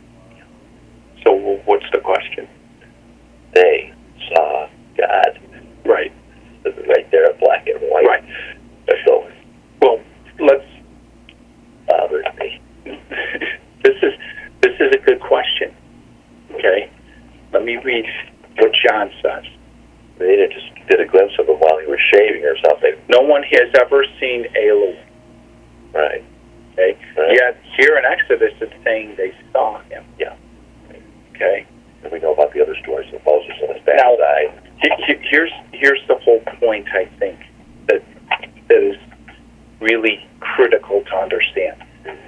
So what's the question? They saw God. Right. Right there, black and white. Right. So, Well, let's. bothers me. This is this is a good question. Okay. Let me read what John says. They didn't just get a glimpse of him while he was shaving or something. No one has ever seen Elohim. Right. Okay. Right. Yet here in Exodus it's saying they saw him. Yeah. Okay. And we know about the other stories of Moses and his Now- backside. He- he- Here's here's the whole point, I think, that that is really critical to understand.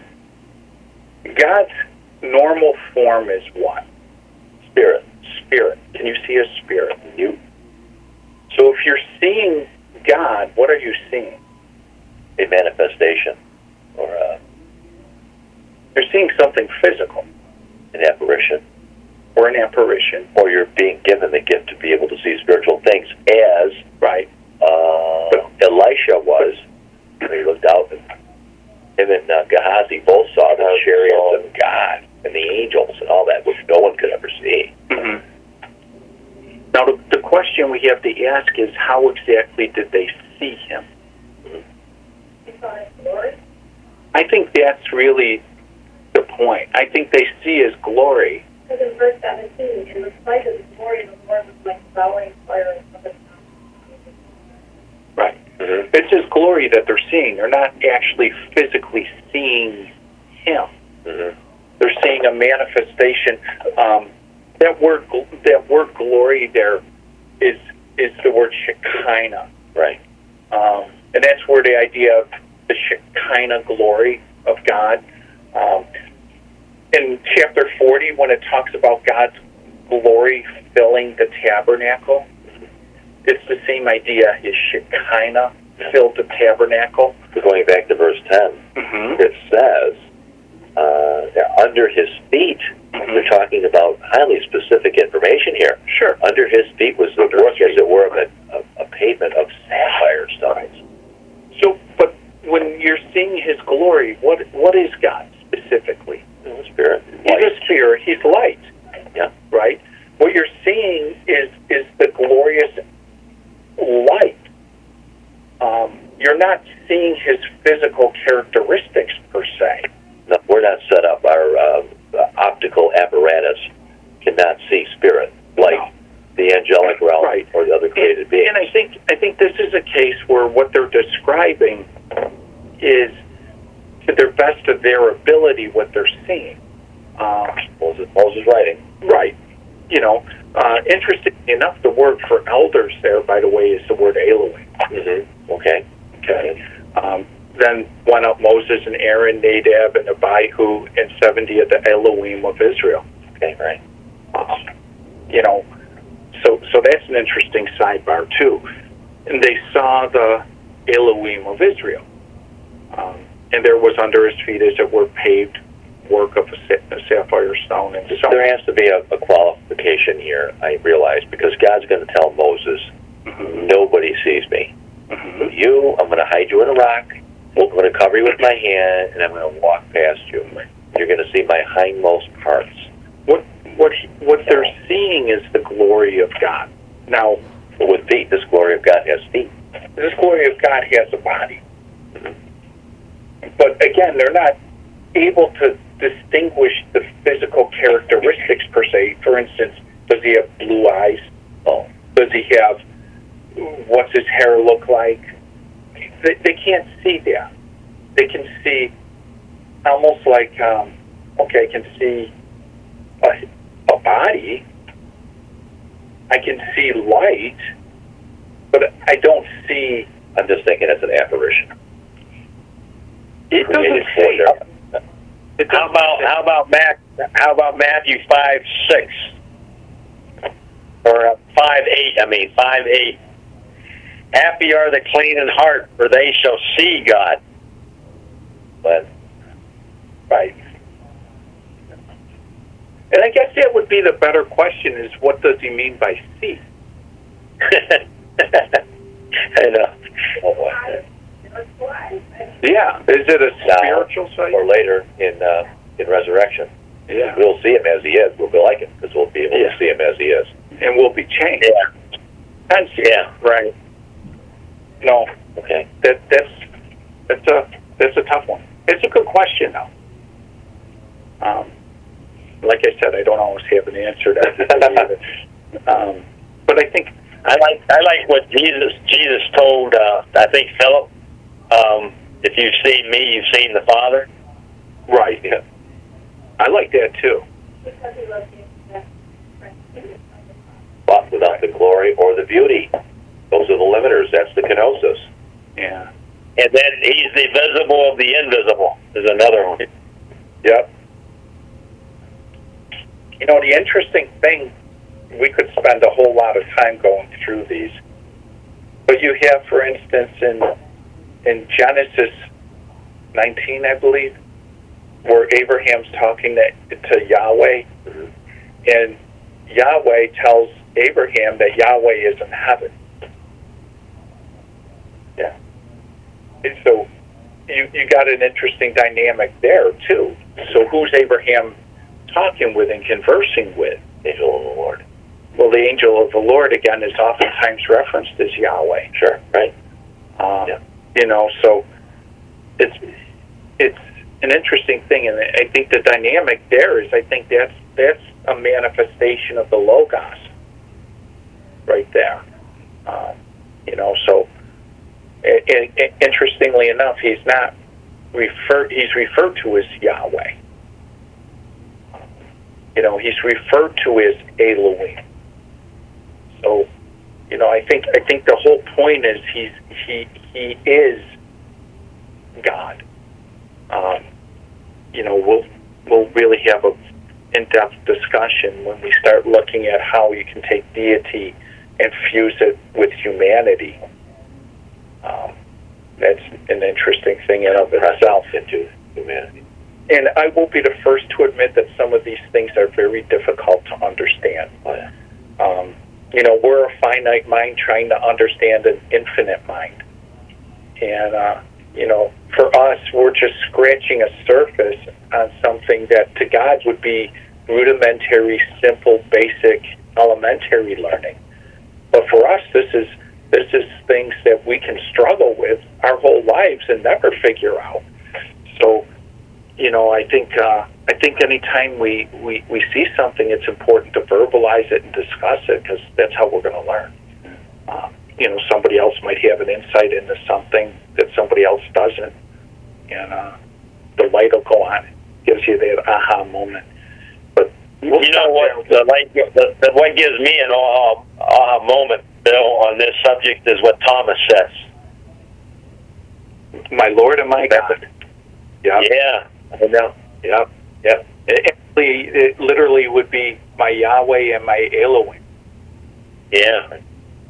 God's normal form is what? Spirit. Spirit. Can you see a spirit? You, So if you're seeing God, what are you seeing? a manifestation or uh, You're seeing something physical an apparition, or an apparition. or you're being given the gift to be able to see spiritual things, as Right. uh, Elisha was. And he looked out, and him and uh, Gehazi both saw the chariots of God and the angels and all that, which no one could ever see. Mm-hmm. Now, the, the question we have to ask is, how exactly did they see him? He saw his glory. I think that's really the point. I think they see his glory. Because in verse seventeen, in the sight of the glory of the Lord was like devouring fire of the Right. Mm-hmm. It's his glory that they're seeing. They're not actually physically seeing him. Mm-hmm. They're seeing a manifestation. Um, that word, gl- that word glory there is is the word Shekinah, Right. um, and that's where the idea of the Shekinah glory of God. Um, in chapter forty, when it talks about God's glory filling the tabernacle, it's the same idea. His Shekinah filled the tabernacle. So going back to verse ten, Mm-hmm. it says, uh, that under his feet, Mhm. we're talking about highly specific information here. Sure. Under his feet was the Under work, his as it were, of a, a, a pavement of sapphire stones. So, but when you're seeing his glory, what what is God specifically? The Spirit. He's a spirit. He's light. Yeah. Right. What you're seeing is is the glorious light. Um, you're not seeing his physical characteristics per se. No, we're not set up. Our uh, optical apparatus cannot see spirit like No. the angelic realm Right. or the other created and, beings. and I think I think this is a case where what they're describing is, to their best of their ability, what they're seeing. Um, Moses, Moses writing. right. You know, uh, interestingly enough, the word for elders there, by the way, is the word Elohim. Mm-hmm. Okay. Okay. Um, then went up Moses and Aaron, Nadab and Abihu, and seventy of the Elohim of Israel. Okay, right. Um, you know, so so that's an interesting sidebar too. And they saw the Elohim of Israel, um, and there was under his feet, as it were, paved work of a, sa- a sapphire stone and so. There has to be a, a qualification here, I realize, because God's going to tell Moses, Mhm. nobody sees me. Mhm. You, I'm going to hide you in a rock, I'm going to cover you with my hand, and I'm going to walk past you. You're going to see my hindmost parts. What what he- what they're seeing is the glory of God. Now, But with feet, this glory of God has feet. this glory of God has a body, but again, they're not able to distinguish the physical characteristics per se. For instance, does he have blue eyes? Oh, Does he have, what's his hair look like? They, they can't see that. They can see almost like, um, okay, I can see a, a body. I can see light, but I don't see. I'm just thinking it's an apparition. It doesn't Created for say. their- It How doesn't about say. how about Mac? How about Matthew five six or uh, five eight? I mean five eight. Happy are the clean in heart, for they shall see God. But Right. And I guess that would be the better question: is what does he mean by see? I know. oh boy. Yeah. Is it a Now, spiritual sight? or later in uh, in resurrection, Yeah. we'll see him as he is. We'll be like him because we'll be able Yeah. to see him as he is. And we'll be changed. Yeah. And Yeah. right. No, Okay. that that's that's a that's a tough one. It's a good question though. Um, like I said, I don't always have an answer to everybody. um, but I think I like I like what Jesus Jesus told uh, I think Philip. Um, if you've seen me, you've seen the Father. right. Yeah. I like that too. Because he loves you. But without the glory or the beauty, those are the limiters. That's the kenosis. Yeah. And then he's the visible of the invisible is another one. Yep. You know, the interesting thing, we could spend a whole lot of time going through these. But you have, for instance, in in Genesis nineteen, I believe, where Abraham's talking to, to Yahweh, and Yahweh tells Abraham that Yahweh is in heaven. Yeah. And so you you got an interesting dynamic there too. So who's Abraham talking with and conversing with? Angel of the Lord. Well, the angel of the Lord again is oftentimes referenced as Yahweh. Sure. Right. Um, Yeah. You know, so it's it's an interesting thing, and I think the dynamic there is I think that's that's a manifestation of the Logos right there. Um, you know, so i i interestingly enough, he's not referred. He's referred to as Yahweh. You know, he's referred to as Elohim. So, you know, I think I think the whole point is he's he he is God. Um, you know, we'll we'll really have a in-depth discussion when we start looking at how you can take deity and fuse it with humanity. Um, that's an interesting thing in of itself. Into humanity. And I will be the first to admit that some of these things are very difficult to understand. Oh, yeah. Um, you know, we're a finite mind trying to understand an infinite mind. And, uh, you know, for us, we're just scratching a surface on something that to God would be rudimentary, simple, basic, elementary learning. But for us, this is this is things that we can struggle with our whole lives and never figure out. So, you know, I think uh, I think anytime we, we, we see something, it's important to verbalize it and discuss it because that's how we're going to learn. Uh, you know, somebody else might have an insight into something that somebody else doesn't, and uh, the light will go on. It gives you that aha moment. But we'll You know stop what? there. The, like, the, the, what gives me an aha, aha moment, Bill, on this subject is what Thomas says. My Lord and my God. Yeah. Yeah, I know. Yeah. Yeah. It, actually, it literally would be my Yahweh and my Elohim. Yeah.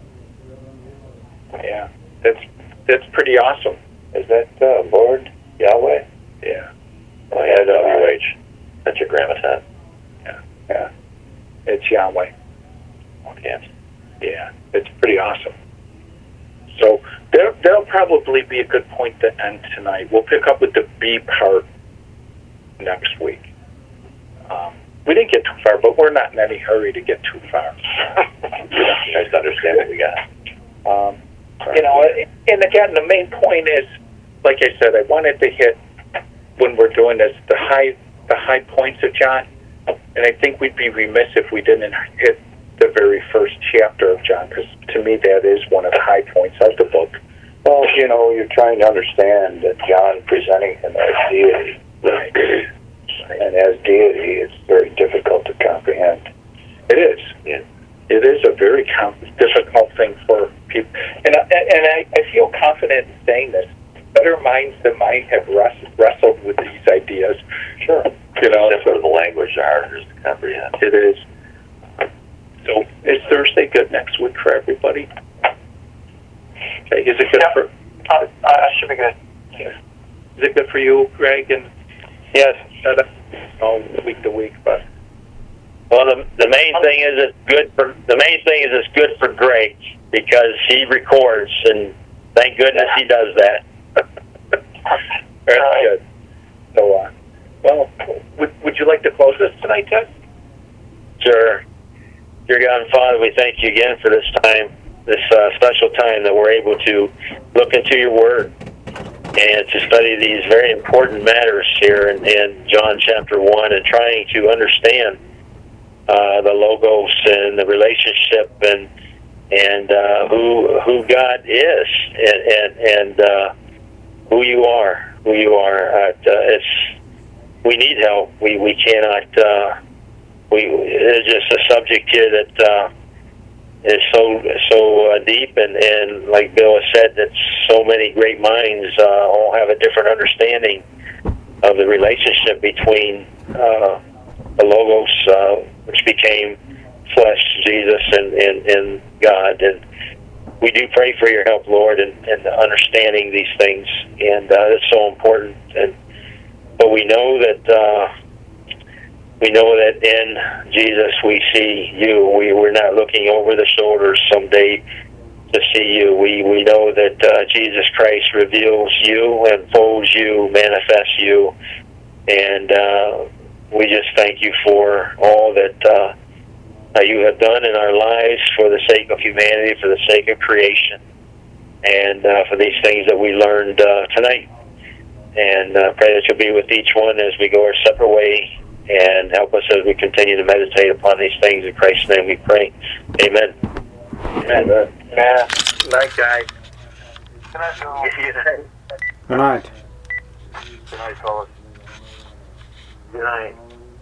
Yeah. That's that's pretty awesome. Is that uh, Lord Yahweh? Yeah. Oh, yeah, W H. That's your grammaton. Yeah. Yeah. It's Yahweh. Okay. Yeah. It's pretty awesome. So there there'll probably would be a good point to end tonight. We'll pick up with the B part next week. Um, we didn't get too far, but we're not in any hurry to get too far. You guys understand what we got. Um, you know, and again, the main point is, like I said, I wanted to hit when we're doing this the high the high points of John, and I think we'd be remiss if we didn't hit the very first chapter of John, because to me that is one of the high points of the book. Well, you know, you're trying to understand that John presenting him as deity. Right. And as deity, it's very difficult to comprehend. It is. Yeah. It is a very com- difficult thing for people, and I, and I, I feel confident in saying this. Better minds than mine have wrest- wrestled with these ideas. Sure. You know, The simpler the language, the harder it is to comprehend. it is. So, is Thursday good next week for everybody? Okay, is it good Yep. for? Uh, I should be good. Is it good for you, Greg? And Yes. uh, oh, week to week, but Well, the, the main thing is it's good for the main thing is it's good for Greg because he records, and thank goodness he does that. that's Right. good. So, uh, well, would would you like to close this tonight, Ted? Sure. Dear God and Father, we thank you again for this time, this uh, special time that we're able to look into your Word and to study these very important matters here in, in John chapter one, and trying to understand uh, the Logos and the relationship and and uh, who who God is and and, and uh, who you are, who you are. Uh, it's we need help. We we cannot. Uh, we it's just a subject here that uh, is so so uh, deep, and, and like Bill has said, that so many great minds uh, all have a different understanding of the relationship between uh, the Logos, uh, which became flesh, Jesus, and, and, and God. And we do pray for your help, Lord, in, in understanding these things, and uh, it's so important. And but we know that uh, we know that in Jesus we see you. We we're not looking over the shoulders someday to see you. We we know that uh, Jesus Christ reveals you, unfolds you, manifests you, and uh, we just thank you for all that uh, uh, you have done in our lives for the sake of humanity, for the sake of creation, and uh, for these things that we learned uh, tonight. And uh, pray that you'll be with each one as we go our separate way, and help us as we continue to meditate upon these things. In Christ's name we pray. Amen. Amen. Yeah. Night, guys. Good night, Joel. Good night. Good night, fellas. Good night.